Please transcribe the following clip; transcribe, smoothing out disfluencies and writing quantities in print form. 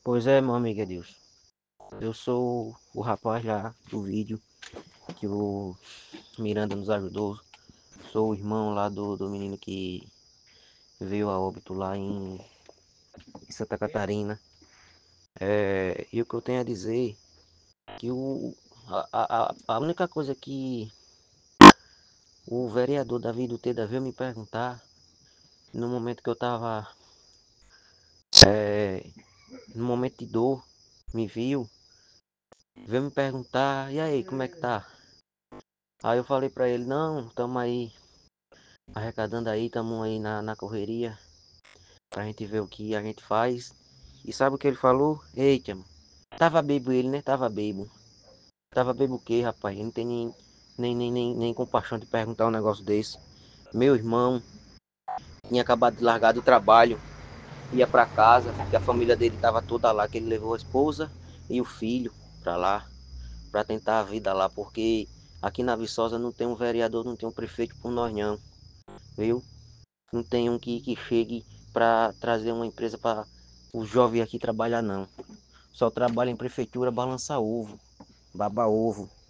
Pois é, meu amigo Edilson. Eu sou o rapaz lá do vídeo que o Miranda nos ajudou. Sou o irmão lá do menino que veio a óbito lá em Santa Catarina. E o que eu tenho a dizer que a única coisa que o vereador Davi Duteda veio me perguntar no momento que eu tava no momento de dor, me viu, veio me perguntar, e aí, como é que tá? Aí eu falei pra ele, não, tamo aí arrecadando aí, tamo aí na correria pra gente ver o que a gente faz. E sabe o que ele falou? Eita, mano. Tava bebo ele, né? Tava bebo. Tava bebo o quê, rapaz? Ele não tem nem compaixão de perguntar um negócio desse. Meu irmão tinha acabado de largar do trabalho, ia pra casa, que a família dele tava toda lá, que ele levou a esposa e o filho pra lá, pra tentar a vida lá, porque aqui na Viçosa não tem um vereador, não tem um prefeito por nós não, viu? Não tem um que chegue para trazer uma empresa para o jovem aqui trabalhar não. Só trabalha em prefeitura, balança ovo, baba ovo.